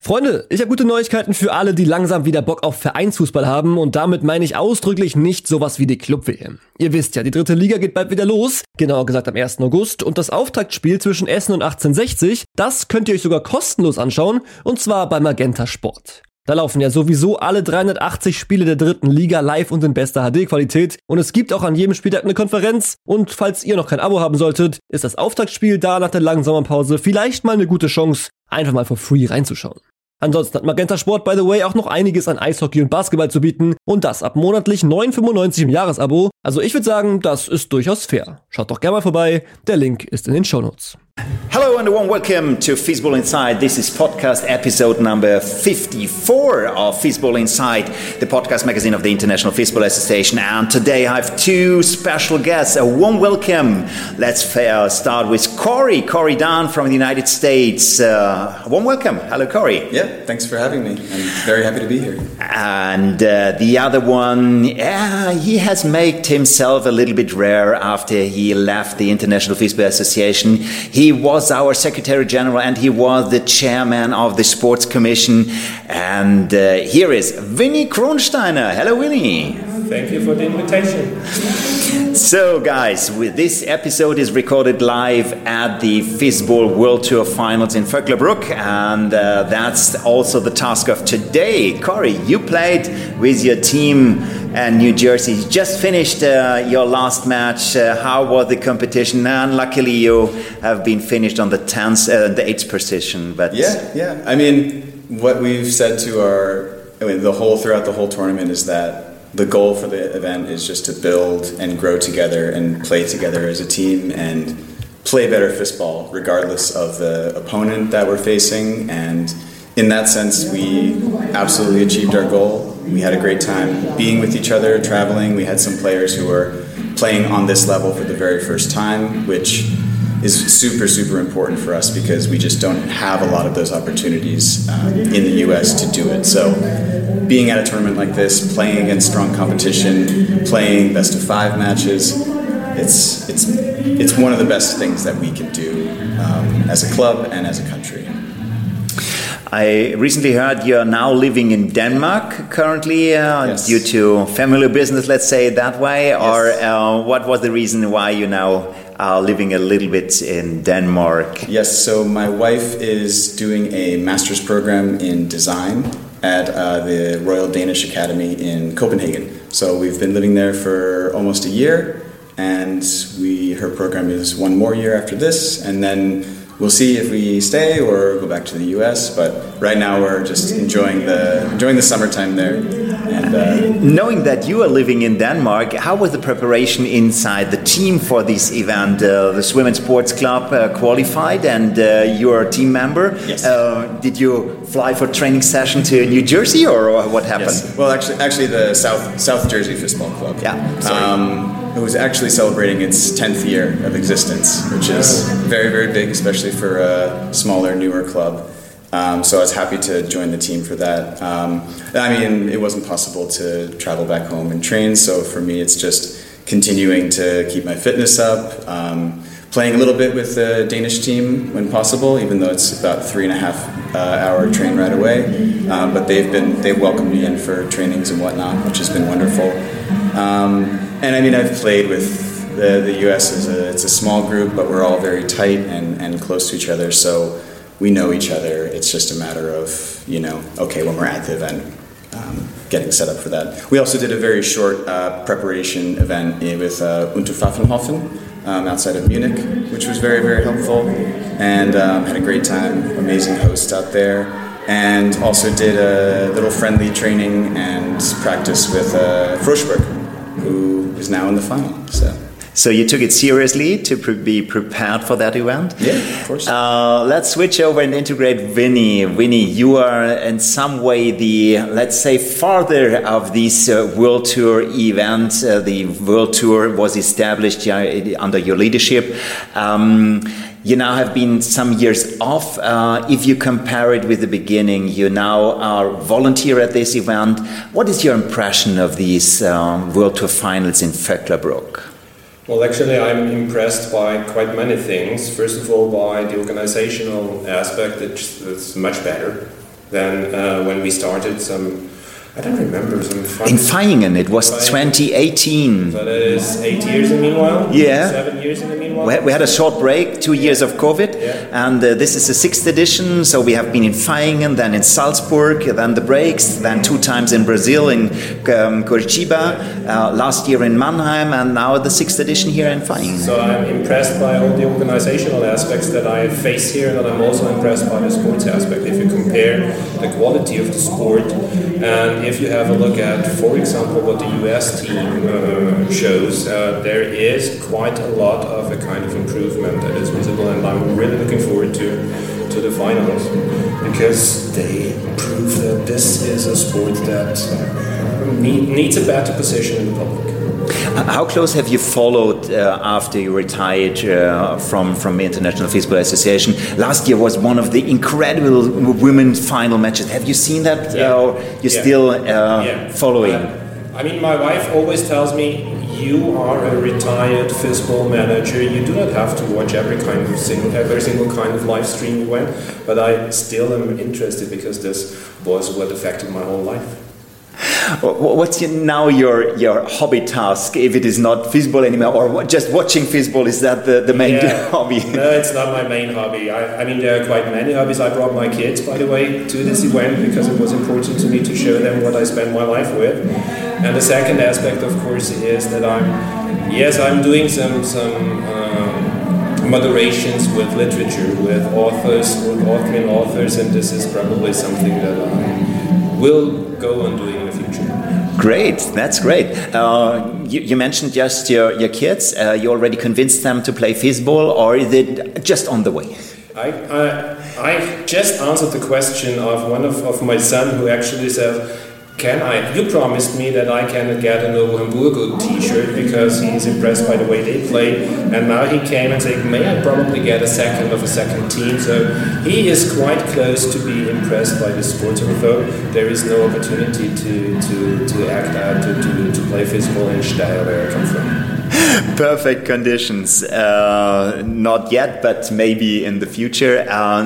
Freunde, ich habe gute Neuigkeiten für alle, die langsam wieder Bock auf Vereinsfußball haben und damit meine ich ausdrücklich nicht sowas wie die Club-WM. Ihr wisst ja, die 3. Liga geht bald wieder los, genauer gesagt am 1. August und das Auftaktspiel zwischen Essen und 1860, das könnt ihr euch sogar kostenlos anschauen und zwar bei Magenta Sport. Da laufen ja sowieso alle 380 Spiele der 3. Liga live und in bester HD-Qualität und es gibt auch an jedem Spieltag eine Konferenz und falls ihr noch kein Abo haben solltet, ist das Auftaktspiel da nach der langen Sommerpause vielleicht mal eine gute Chance, einfach mal for free reinzuschauen. Ansonsten hat Magenta Sport, by the way, auch noch einiges an Eishockey und Basketball zu bieten und das ab monatlich 9,95 im Jahresabo. Also ich würde sagen, das ist durchaus fair. Schaut doch gerne mal vorbei, der Link ist in den Shownotes. Hello and a warm welcome to Fistball Inside. This is podcast episode number 54 of Fistball Inside, the podcast magazine of the International Fistball Association. And today I have two special guests. A warm welcome. Let's start with Corey Dunn from the United States. A warm welcome. Hello, Corey. Yeah, thanks for having me. I'm very happy to be here. And the other one, he has made himself a little bit rare after he left the International Fistball Association. He was our Secretary General and he was the Chairman of the Sports Commission. And here is Vinny Kronsteiner. Hello, Vinny. Thank you for the invitation. So, guys, this episode is recorded live at the Fistball World Tour Finals in Vöcklabruck, and that's also the task of today. Corey, you played with your team in New Jersey. You just finished your last match. How was the competition? And luckily, you have been finished on the 8th position. But yeah. I mean, what we've said to throughout the whole tournament is that the goal for the event is just to build and grow together and play together as a team and play better fistball regardless of the opponent that we're facing. And in that sense, we absolutely achieved our goal. We had a great time being with each other, traveling. We had some players who were playing on this level for the very first time, which is super, super important for us because we just don't have a lot of those opportunities in the US to do it. So being at a tournament like this, playing against strong competition, playing best of 5 matches, it's one of the best things that we can do as a club and as a country. I recently heard you're now living in Denmark currently yes. Due to family business, let's say it that way, yes. Or what was the reason why you now are living a little bit in Denmark? Yes, so my wife is doing a master's program in design at the Royal Danish Academy in Copenhagen. So we've been living there for almost a year, and her program is 1 more year after this, and then we'll see if we stay or go back to the US, but right now we're just enjoying the summertime there. And knowing that you are living in Denmark, how was the preparation inside the team for this event? The Swim and Sports Club qualified, and you're a team member. Yes. Did you fly for training session to New Jersey, or what happened? Yes. Well, actually, the South Jersey Fistball Club. Yeah. Sorry. It was actually celebrating its 10th year of existence, which is very, very big, especially for a smaller, newer club. So I was happy to join the team for that. I mean, it wasn't possible to travel back home and train, so for me it's just continuing to keep my fitness up, playing a little bit with the Danish team when possible, even though it's about 3.5 hour train right away. But they've welcomed me in for trainings and whatnot, which has been wonderful. And I mean, I've played with the US it's a small group, but we're all very tight and close to each other, so we know each other. It's just a matter of, okay, when we're at the event, getting set up for that. We also did a very short preparation event with Unterpfaffenhofen outside of Munich, which was very, very helpful, and had a great time, amazing hosts out there, and also did a little friendly training and practice with Froschberg, who is now in the final. So you took it seriously to be prepared for that event? Yeah, of course. Let's switch over and integrate Vinny. Vinny, you are in some way the, let's say, father of this World Tour event. The World Tour was established under your leadership. You now have been some years off. If you compare it with the beginning, you now are volunteer at this event. What is your impression of these World Tour finals in Vöcklabruck? Well, actually, I'm impressed by quite many things. First of all, by the organizational aspect, it's much better. Then when we started I don't remember, some in Vaihingen, it was 2018. So that is 8 years in the meanwhile? Yeah. 7 years in the meanwhile? We had a short break, 2 years of COVID, and this is the 6th edition. So we have been in Vaihingen, then in Salzburg, then the breaks, then 2 times in Brazil, in Curitiba, last year in Mannheim, and now the 6th edition here in Vaihingen. So I'm impressed by all the organizational aspects that I face here, and I'm also impressed by the sports aspect. If you compare the quality of the sport, and if you have a look at, for example, what the US team shows, there is quite a lot of a kind of improvement that is visible, and I'm really looking forward to the finals, because they prove that this is a sport that needs a better position in the public. How close have you followed after you retired from the International Football Association? Last year was one of the incredible women's final matches. Have you seen that? Or you're still following? I mean, my wife always tells me, you are a retired FISBall manager. You do not have to watch every single kind of live stream you went. But I still am interested, because this was what affected my whole life. What's your hobby task, if it is not FISBall anymore, or just watching FISBall? Is that the main hobby? No, it's not my main hobby. I mean, there are quite many hobbies. I brought my kids, by the way, to this event because it was important to me to show them what I spend my life with. And the second aspect, of course, is that I'm doing some moderations with literature, with authors, with Austrian authors, and this is probably something that I will go on doing in the future. Great, that's great. You mentioned just your kids. You already convinced them to play FISBall, or is it just on the way? I just answered the question of one of my son, who actually says, you promised me that I can get a Novo Hamburgo t-shirt because he's impressed by the way they play, and now he came and said, may I probably get a second team? So he is quite close to be impressed by the sport, although there is no opportunity to act out, to play FISBall in Steyr, where I come from. Perfect conditions. Not yet, but maybe in the future.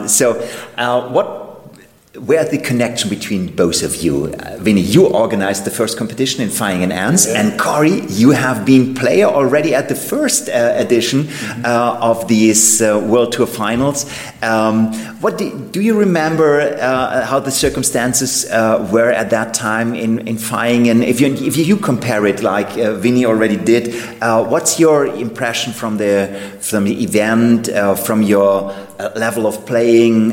Where's the connection between both of you? Vinny, you organized the first competition in Vaihingen Ernst, and Kari, you have been player already at the first edition of these World Tour finals. Do you remember how the circumstances were at that time in Vaihingen? If you compare it like Vinny already did, what's your impression from the event, from your level of playing?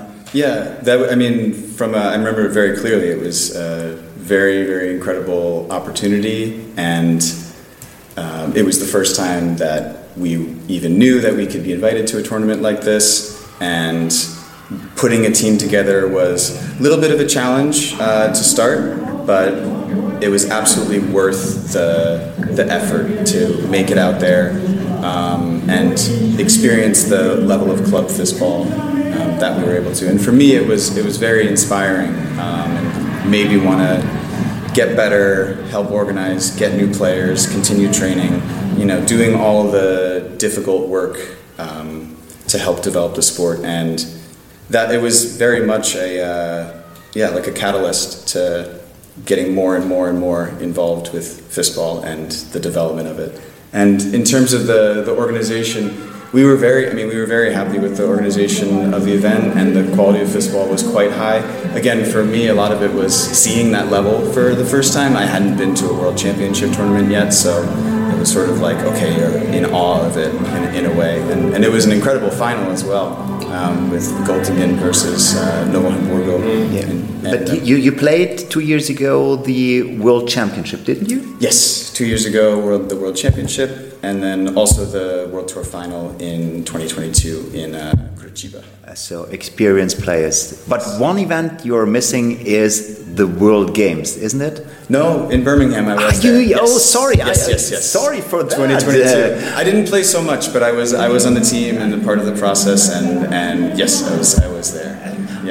I remember it very clearly. It was a very, very incredible opportunity, and it was the first time that we even knew that we could be invited to a tournament like this, and putting a team together was a little bit of a challenge to start, but it was absolutely worth the effort to make it out there and experience the level of club FISBall that we were able to. And for me, it was very inspiring, and made me want to get better, help organize, get new players, continue training, doing all the difficult work to help develop the sport. And that it was very much like a catalyst to getting more and more and more involved with FISBall and the development of it. And in terms of the organization, we were very happy with the organization of the event, and the quality of FISBall was quite high. Again, for me, a lot of it was seeing that level for the first time. I hadn't been to a World Championship tournament yet, so it was sort of like, okay, you're in awe of it in a way. And it was an incredible final as well, with Göttingen versus Novo Hamburgo. But you played 2 years ago the World Championship, didn't you? Yes, 2 years ago, the World Championship, and then also the World Tour final in 2022 in Curitiba. So experienced players. But one event you're missing is the World Games, isn't it? No, in Birmingham I was there. Yes. Oh, sorry. Yes. Sorry for that. 2022. I didn't play so much, but I was on the team and a part of the process, and yes, I was there. Yeah.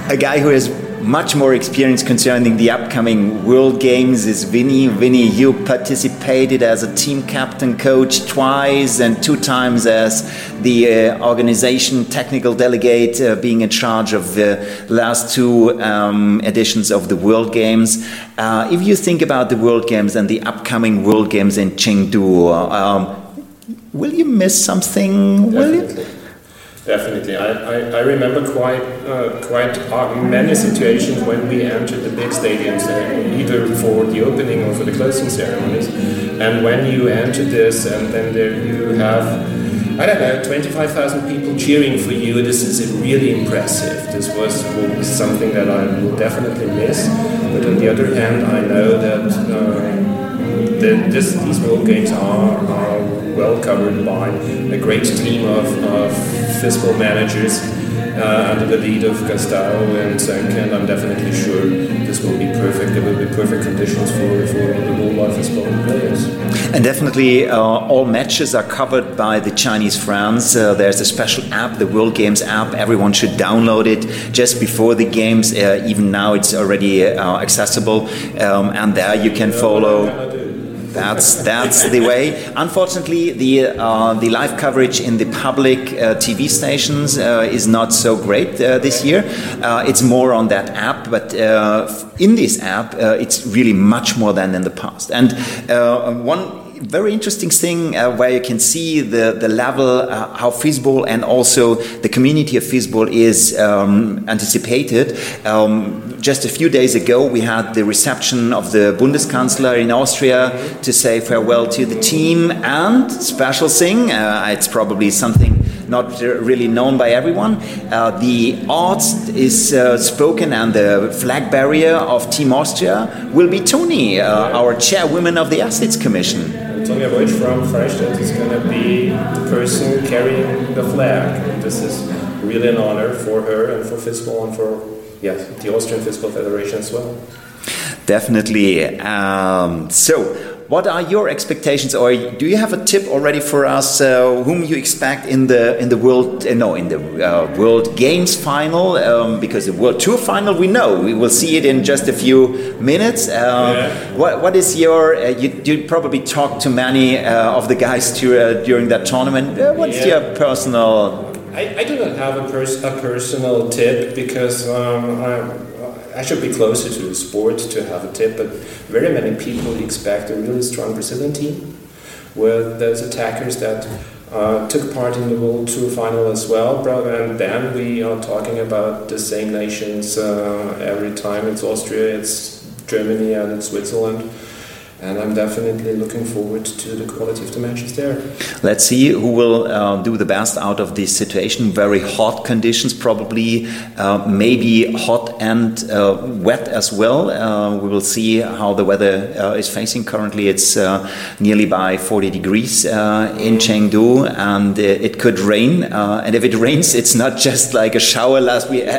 A guy who has much more experience concerning the upcoming World Games is Vinny. Vinny, you participated as a team captain, coach twice and 2 times as the organization technical delegate, being in charge of the last 2 editions of the World Games. If you think about the World Games and the upcoming World Games in Chengdu, will you miss something? Definitely. I remember quite many situations when we entered the big stadiums, either for the opening or for the closing ceremonies. And when you enter this, and then there you have, I don't know, 25,000 people cheering for you, this is really impressive. This was something that I will definitely miss. But on the other hand, I know that these World Games are well covered by a great team of FISBall managers under the lead of Gustavo and Senke, and I'm definitely sure this will be perfect. There will be perfect conditions for the worldwide FISBall players. And definitely all matches are covered by the Chinese fans. There's a special app, the World Games app. Everyone should download it just before the games. Even now it's already accessible, and there you can follow. That's the way. Unfortunately, the live coverage in the public TV stations is not so great this year. It's more on that app, but in this app, it's really much more than in the past. And one very interesting thing where you can see the level, how FISBall and also the community of FISBall is anticipated. Just a few days ago, we had the reception of the Bundeskanzler in Austria to say farewell to the team, and special thing, it's probably something not really known by everyone. The arts is spoken, and the flag bearer of Team Austria will be Toni, our chairwoman of the Athletes Commission. Toni Voigt from Freistadt is going to be the person carrying the flag. And this is really an honor for her and for FISBall and for the Austrian FISBall Federation as well. Definitely. So, what are your expectations, or do you have a tip already for us? Whom you expect in the World Games final? Because the World Tour final, we know we will see it in just a few minutes. What is your? You probably talked to many of the guys during that tournament. What's your personal? I do not have a personal tip because I should be closer to the sport to have a tip, but very many people expect a really strong Brazilian team with those attackers that took part in the World Tour final as well. And then we are talking about the same nations every time. It's Austria, it's Germany, and it's Switzerland. And I'm definitely looking forward to the quality of the matches there. Let's see who will do the best out of this situation. Very hot conditions, probably, maybe hot and wet as well. We will see how the weather is facing. Currently, it's nearly by 40 degrees in Chengdu, and it could rain. And if it rains, it's not just like a shower like we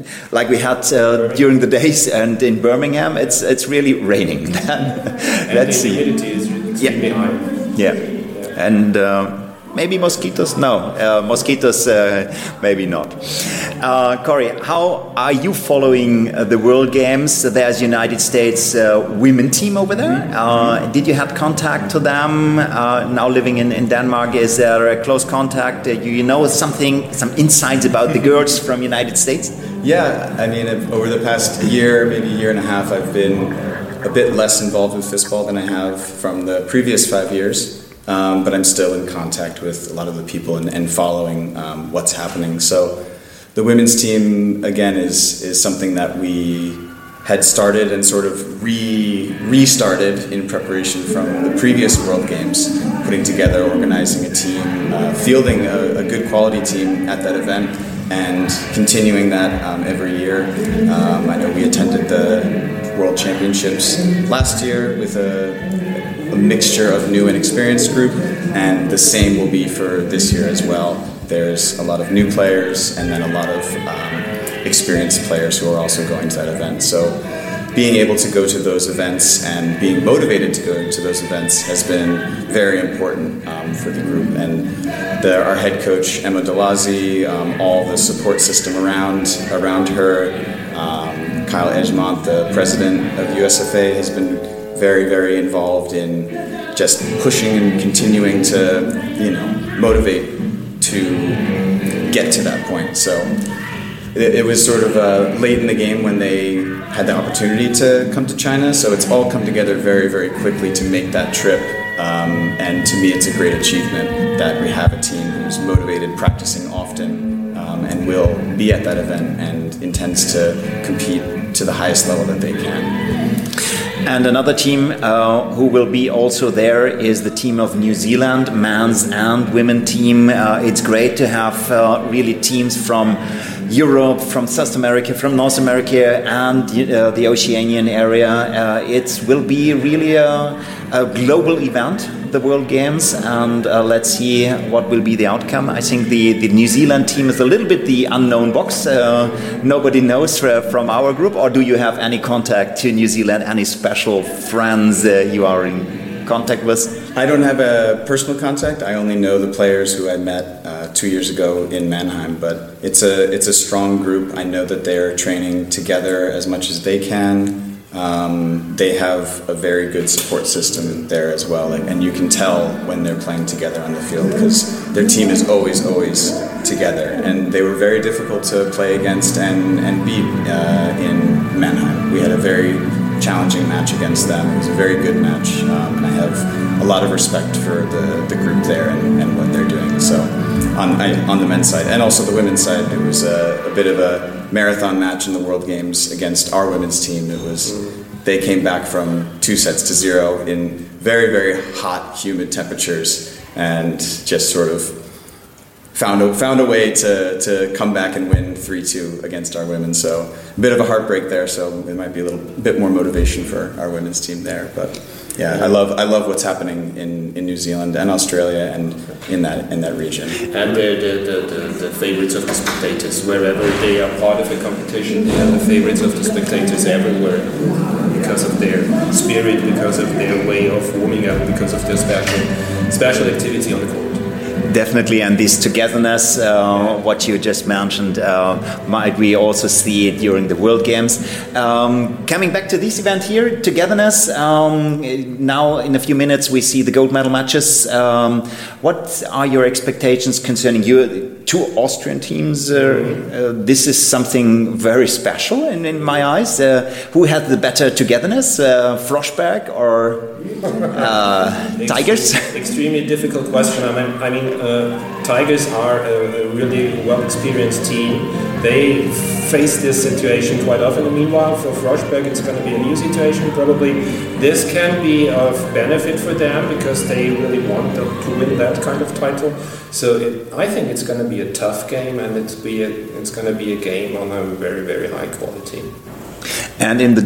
had during the days and in Birmingham. It's really raining. Let's see. The humidity is extremely high. Yeah. And maybe mosquitoes? No, mosquitoes maybe not. Corey, how are you following the World Games? There's United States women team over there. Did you have contact to them? Now living in Denmark, is there a close contact? You know some insights about the girls from United States? Yeah, I mean, over the past year, maybe year and a half, I've been a bit less involved with FISBall than I have from the previous 5 years, but I'm still in contact with a lot of the people and following what's happening. So the women's team, again, is something that we had started and sort of restarted in preparation from the previous World Games, putting together, organizing a team, fielding a good quality team at that event, and continuing that every year. I know we attended the World Championships last year with a mixture of new and experienced group, and the same will be for this year as well. There's a lot of new players and then a lot of experienced players who are also going to that event. So being able to go to those events and being motivated to go to those events has been very important for the group. And our head coach, Emma Delazzi, all the support system around her, Kyle Edgemont, the president of USFA, has been very, very involved in just pushing and continuing to, motivate to get to that point. So it was sort of late in the game when they had the opportunity to come to China. So it's all come together very, very quickly to make that trip. And to me, it's a great achievement that we have a team who's motivated, practicing often, and will be at that event and intends to compete to the highest level that they can. And another team who will be also there is the team of New Zealand, men's and women team. It's great to have really teams from Europe, from South America, from North America, and the Oceanian area. It will be really a global event, the World Games, and let's see what will be the outcome. I think the New Zealand team is a little bit the unknown box. Nobody knows from our group. Or do you have any contact to New Zealand? Any special friends you are in contact with? I don't have a personal contact. I only know the players who I met 2 years ago in Mannheim. But it's a strong group. I know that they're training together as much as they can. They have a very good support system there as well, and you can tell when they're playing together on the field because their team is always together, and they were very difficult to play against and beat in Mannheim. We had a very challenging match against them. It was a very good match, and I have a lot of respect for the group there and what they're doing. So on the men's side and also the women's side, it was a bit of a marathon match in the World Games against our women's team. It was they came back from 2-0 in very, very hot, humid temperatures and just sort of found a way to come back and win 3-2 against our women. So a bit of a heartbreak there. So it might be a little bit more motivation for our women's team there. But yeah, I love what's happening in New Zealand and Australia and in that region. And the favorites of the spectators, wherever they are part of the competition, they are the favorites of the spectators everywhere because of their spirit, because of their way of warming up, because of their special activity on the court. Definitely, and this togetherness, what you just mentioned, might we also see it during the World Games. Coming back to this event here, togetherness, now in a few minutes we see the gold medal matches. What are your expectations concerning you? Two Austrian teams, this is something very special in my eyes. Who has the better togetherness, Froschberg or Tigers? Extremely difficult question. I mean, Tigers are a really well-experienced team. They face this situation quite often. And meanwhile, for Froschberg, it's going to be a new situation. Probably this can be of benefit for them because they really want to win that kind of title. So I think it's going to be a tough game, and it's going to be a game on a very, very high quality. And in the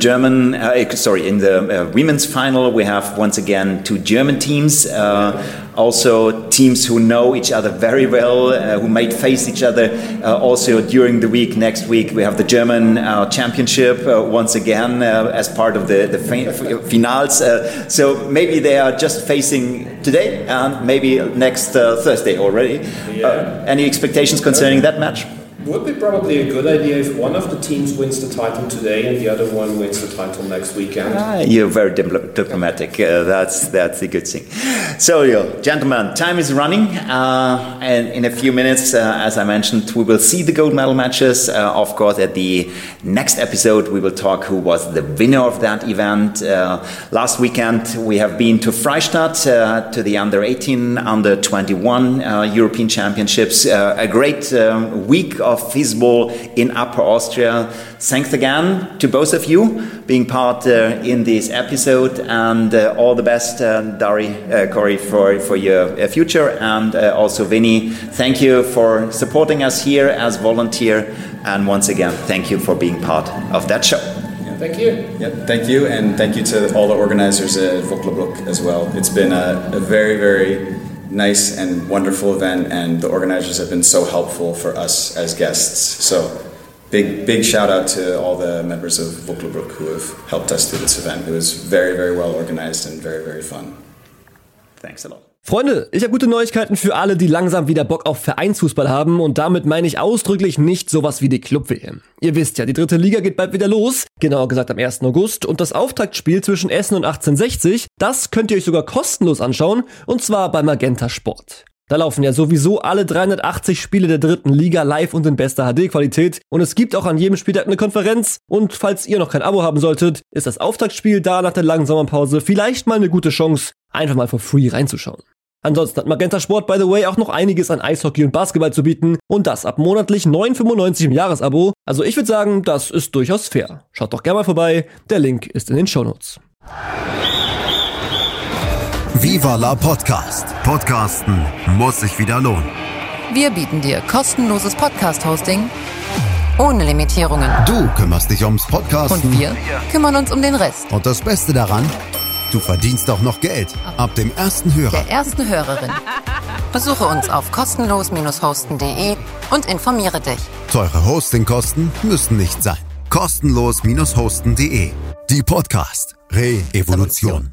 women's final, we have once again two German teams, also teams who know each other very well, who might face each other. Also during the week, next week, we have the German championship once again as part of the finals. So maybe they are just facing today and maybe next Thursday already. Any expectations concerning that match? Would be probably a good idea if one of the teams wins the title today and the other one wins the title next weekend. You're very diplomatic. That's a good thing. So, gentlemen, time is running, and in a few minutes, as I mentioned, we will see the gold medal matches. Of course, at the next episode, we will talk who was the winner of that event. Last weekend, we have been to Freistadt to the under-18, under-21 European Championships. A great week of Fußball in Upper Austria. Thanks again to both of you being part in this episode, and all the best, Corey, for your future, and also Vinny. Thank you for supporting us here as volunteer, and once again, thank you for being part of that show. Thank you. Yep, thank you, and thank you to all the organizers at Vöcklabruck as well. It's been a very, very nice and wonderful event, and the organizers have been so helpful for us as guests. So big shout out to all the members of Vöcklabruck who have helped us through this event. It was very, very well organized and very, very fun. Thanks a lot. Freunde, ich habe gute Neuigkeiten für alle, die langsam wieder Bock auf Vereinsfußball haben und damit meine ich ausdrücklich nicht sowas wie die Club-WM. Ihr wisst ja, die 3. Liga geht bald wieder los, genauer gesagt am 1. August und das Auftaktspiel zwischen Essen und 1860, das könnt ihr euch sogar kostenlos anschauen und zwar bei Magenta Sport. Da laufen ja sowieso alle 380 Spiele der 3. Liga live und in bester HD-Qualität und es gibt auch an jedem Spieltag eine Konferenz und falls ihr noch kein Abo haben solltet, ist das Auftaktspiel da nach der langen Sommerpause vielleicht mal eine gute Chance, einfach mal for free reinzuschauen. Ansonsten hat Magenta Sport, by the way, auch noch einiges an Eishockey und Basketball zu bieten und das ab monatlich 9,95 im Jahresabo. Also ich würde sagen, das ist durchaus fair. Schaut doch gerne mal vorbei, der Link ist in den Shownotes. Viva la Podcast. Podcasten muss sich wieder lohnen. Wir bieten dir kostenloses Podcast-Hosting ohne Limitierungen. Du kümmerst dich ums Podcasten. Und wir kümmern uns um den Rest. Und das Beste daran, du verdienst auch noch Geld. Ab dem ersten Hörer. Der ersten Hörerin. Besuche uns auf kostenlos-hosten.de und informiere dich. Teure Hostingkosten müssen nicht sein. Kostenlos-hosten.de. Die Podcast Re-Evolution.